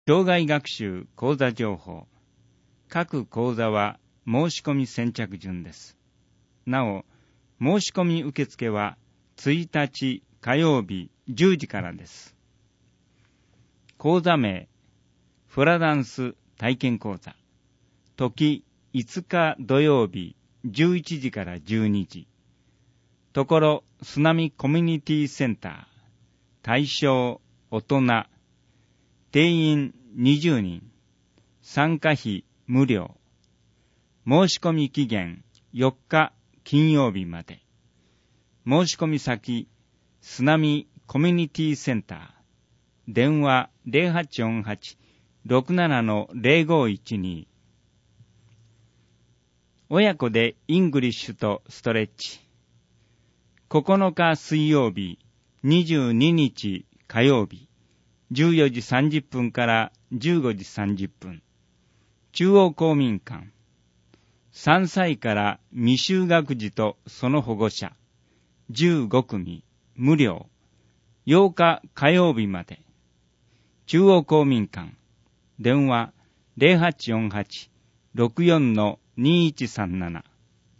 生涯学習講座情報。各講座は申し込み先着順です。なお、申し込み受付は1日火曜日10時からです。講座名、フラダンス体験講座。時5日土曜日11時から12時。ところ、すなみコミュニティセンター。対象、大人。定員20人。参加費無料。申し込み期限4日金曜日まで。申し込み先、すなみコミュニティセンター。電話 0848-67-0512。親子でイングリッシュとストレッチ。9日水曜日、22日火曜日。14時30分から15時30分。中央公民館。3歳から未就学児とその保護者。15組。無料。8日火曜日まで。中央公民館。電話 0848-64-2137。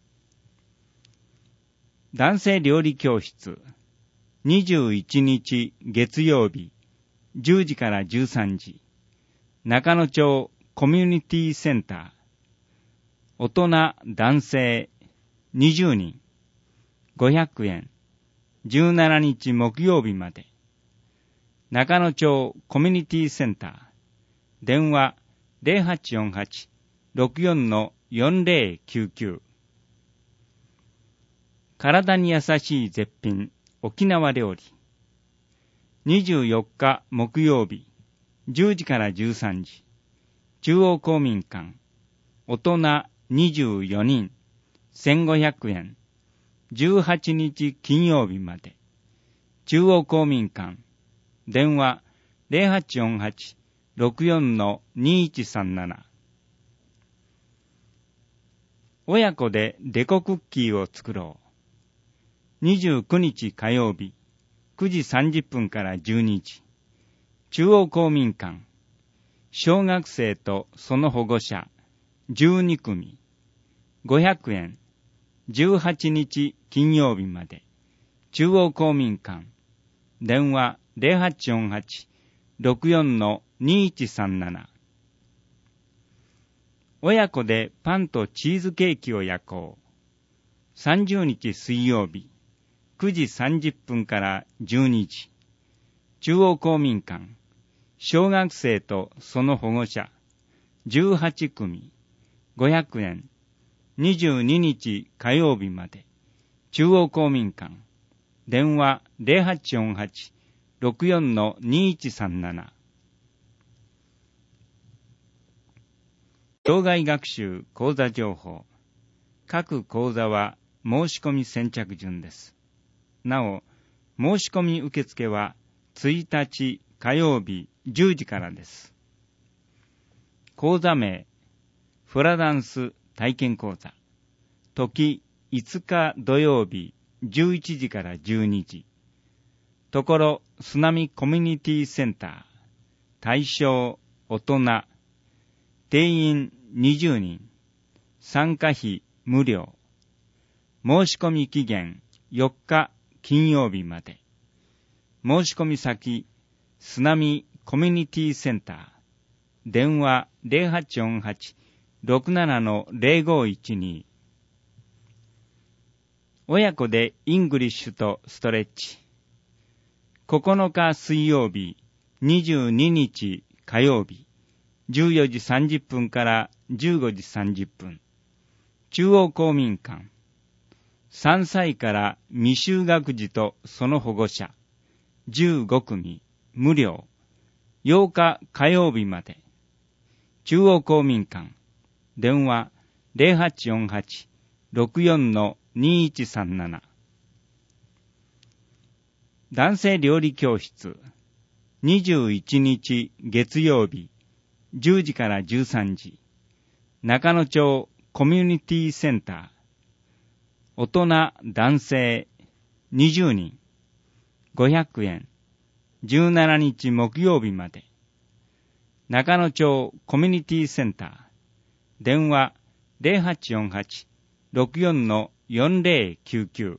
男性料理教室。21日月曜日。10時から13時。中野町コミュニティセンター。大人男性20人。500円。17日木曜日まで。中野町コミュニティセンター。電話 0848-64-4099。体に優しい絶品沖縄料理。24日木曜日、10時から13時。中央公民館。大人24人、1500円。18日金曜日まで。中央公民館。電話 0848-64-2137。親子でデコクッキーを作ろう。29日火曜日。9時30分から12時。中央公民館。小学生とその保護者12組。500円。18日金曜日まで。中央公民館。電話 0848-64-2137。親子でパンとチーズケーキを焼こう。30日水曜日。9時30分から12時。中央公民館。小学生とその保護者。18組。500円。22日火曜日まで。中央公民館。電話 0848-64-2137。生涯学習講座情報。各講座は申し込み先着順です。なお、申し込み受付は1日火曜日10時からです。講座名、フラダンス体験講座。時5日土曜日11時から12時。ところ、すなみコミュニティセンター。対象、大人。定員20人。参加費無料。申し込み期限4日金曜日まで。申し込み先、すなみコミュニティセンター。電話 0848-67-0512。親子でイングリッシュとストレッチ。9日水曜日、22日火曜日、14時30分から15時30分。中央公民館。3歳から未就学児とその保護者。15組。無料。8日火曜日まで。中央公民館。電話 0848-64-2137。男性料理教室。21日月曜日。10時から13時。中野町コミュニティセンター。大人男性20人。500円。17日木曜日まで。 中野町コミュニティセンター。電話0848-64-4099。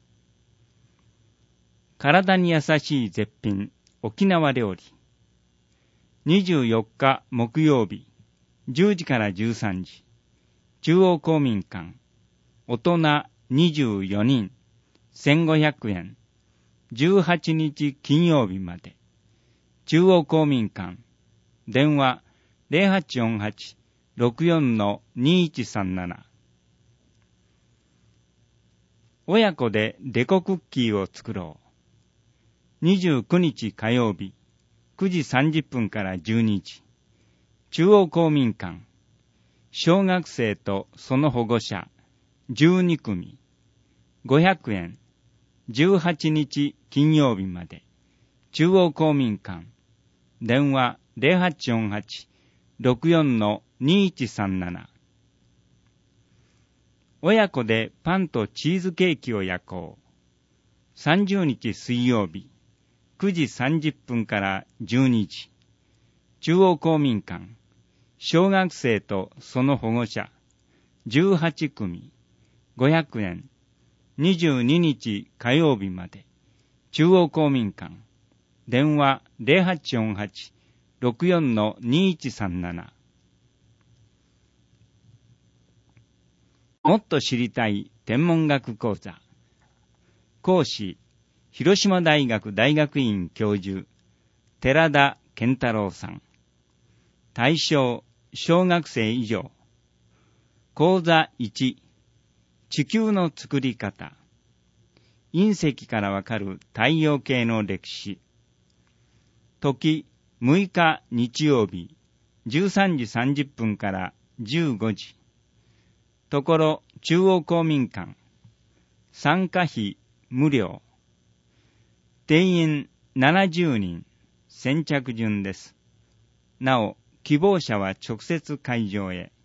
体に優しい絶品沖縄料理。24日木曜日、10時から13時。中央公民館。大人24人、1500円。18日金曜日まで。中央公民館。電話0848-64-2137。親子でデコクッキーを作ろう。29日火曜日、9時30分から12時。中央公民館。小学生とその保護者12組。500円。18日金曜日まで。中央公民館。電話0848-64-2137。親子でパンとチーズケーキを焼こう。30日水曜日、9時30分から12時。中央公民館。小学生とその保護者18組。500円。22日火曜日まで。中央公民館。電話0848-64-2137。もっと知りたい天文学講座。講師、広島大学大学院教授、寺田健太郎さん。対象、小学生以上。講座1、地球の作り方。隕石からわかる太陽系の歴史。時、6日日曜日、13時30分から15時。ところ、中央公民館。参加費無料。定員70人、先着順です。なお、希望者は直接会場へ。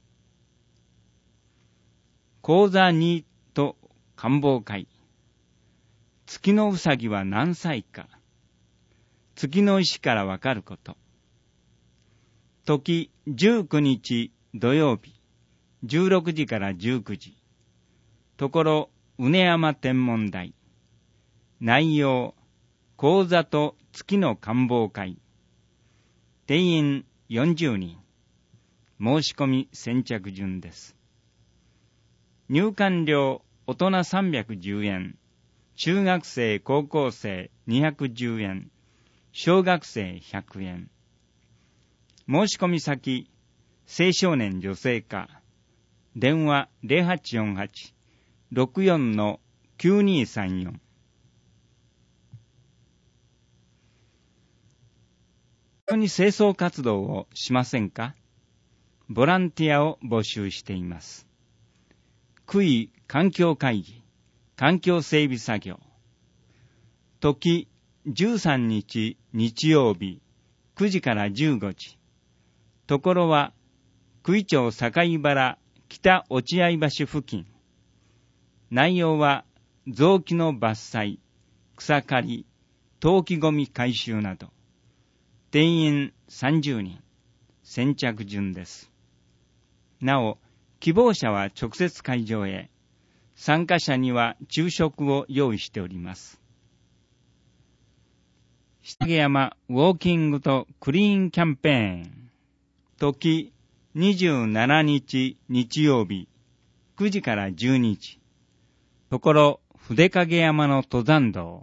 講座2と観望会。月のうさぎは何歳か。月の石からわかること。時19日土曜日、16時から19時。ところ、畝山天文台。内容、講座と月の観望会。定員40人。申し込み先着順です。入館料、大人310円。中学生、高校生210円。小学生100円。申し込み先、青少年女性課。電話0848-64-9234。一緒に清掃活動をしませんか？ボランティアを募集しています。区域環境会議、環境整備作業。時13日日曜日、9時から15時。ところは、区井町境原北落合橋付近。内容は、雑木の伐採、草刈り、投棄ゴミ回収など。定員30人、先着順です。なお、希望者は直接会場へ。参加者には昼食を用意しております。下毛山ウォーキングとクリーンキャンペーン。時27日日曜日、9時から12時。ところ、筆影山の登山道。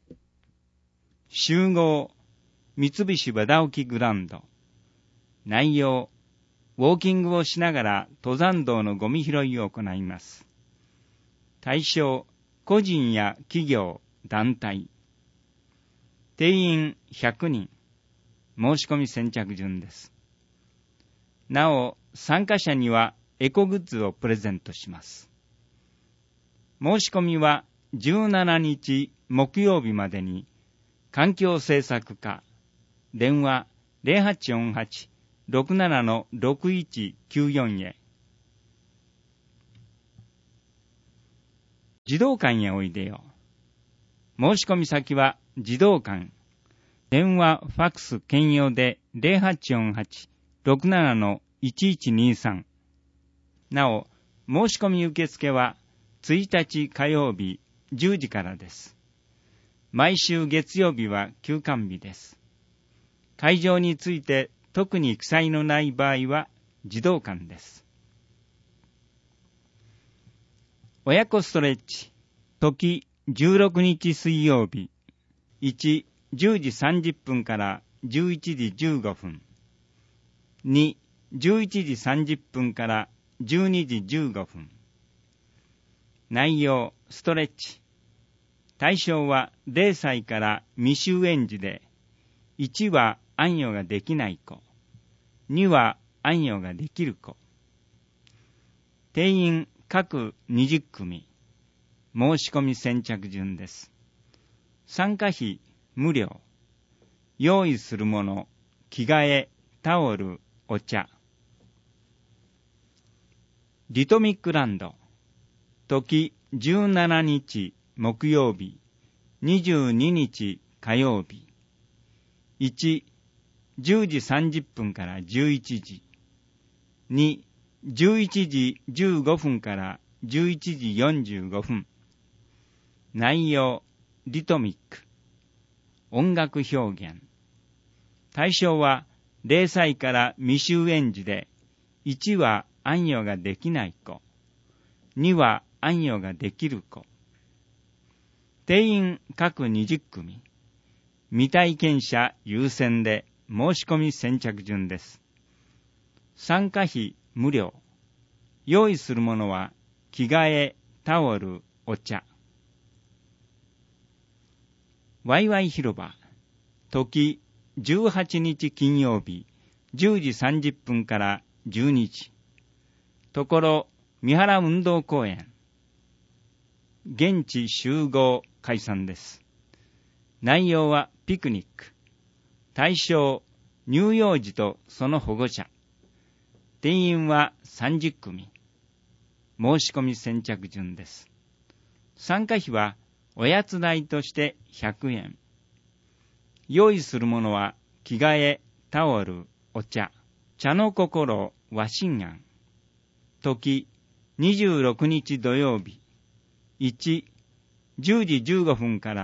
集合、三菱和田沖グランド。内容、ウォーキングをしながら登山道のゴミ拾いを行います。対象、個人や企業、団体。定員100人。申し込み先着順です。なお、参加者にはエコグッズをプレゼントします。申し込みは17日木曜日までに、環境政策課、電話0848-67-6194へ。児童館へおいでよ。申し込み先は児童館。電話、ファックス兼用で 67-1123。なお、申し込み受付は1日火曜日10時からです。毎週月曜日は休館日です。会場について特に記載のない場合は児童館です。親子ストレッチ、時16日水曜日、1、10時30分から11時15分。2、11時30分から12時15分。内容、ストレッチ。対象は0歳から未就園児で、1は安養ができない子、2は安養ができる子。定員各20組。申し込み先着順です。参加費無料。用意するもの、着替え、タオル、お茶。リトミックランド、時17日木曜日、22日火曜日。1、10時30分から11時。2、11時15分から11時45分。内容、リトミック。音楽表現。対象は0歳から未就園児で、1は安養ができない子、2は安養ができる子。定員各20組。未体験者優先で申し込み先着順です。参加費無料。用意するものは着替え、タオル、お茶。ワイワイ広場、時18日金曜日、10時30分から12時。ところ、三原運動公園。現地集合解散です。内容はピクニック。対象、乳幼児とその保護者。定員は30組。申し込み先着順です。参加費はおやつ代として100円。用意するものは着替え、タオル、お茶。茶の心、和心庵。時、26日土曜日。1、10時15分から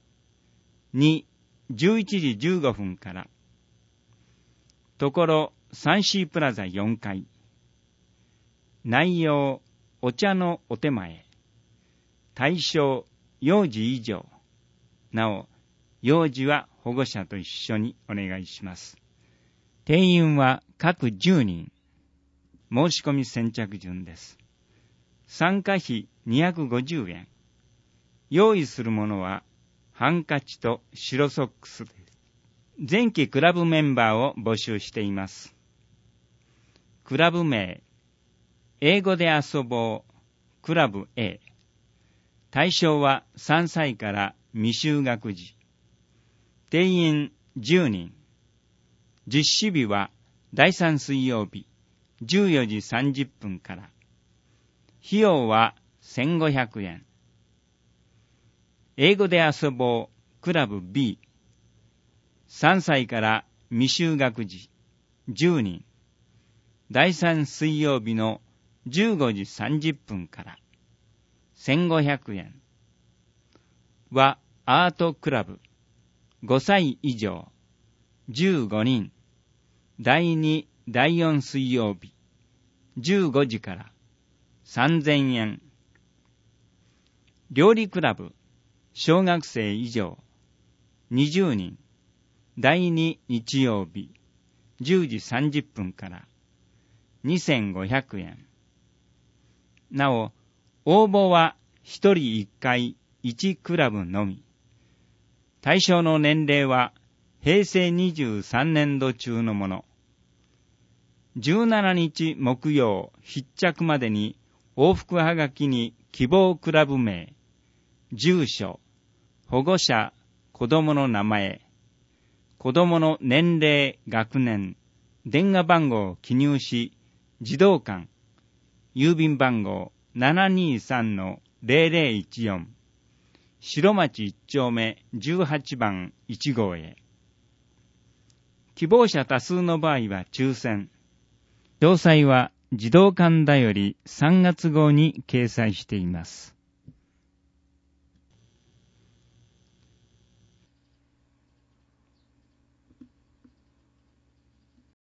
。2、11時15分から。ところ、サンシープラザ4階。内容、お茶のお手前。対象、幼児以上。なお、幼児は保護者と一緒にお願いします。定員は各10人。申し込み先着順です。参加費250円。用意するものはハンカチと白ソックスです。前期クラブメンバーを募集しています。クラブ名、英語で遊ぼう、クラブ A。対象は3歳から未就学児。定員10人。実施日は第3水曜日、14時30分から。費用は1500円。英語で遊ぼう、クラブ B。3歳から未就学児10人。第3水曜日の15時30分から。1500円。はアートクラブ。5歳以上。15人。第2、第4水曜日。15時から。3000円。料理クラブ。小学生以上。20人。第2日曜日。10時30分から。2500円。なお、応募は1人1回1クラブのみ。対象の年齢は平成23年度中のもの。17日木曜必着までに往復はがきに希望クラブ名、住所、保護者、子供の名前、子供の年齢、学年、電話番号を記入し、児童館、郵便番号 723-0014、白町1丁目18番1号へ。希望者多数の場合は抽選。 詳細は児童館だより3月号に掲載しています。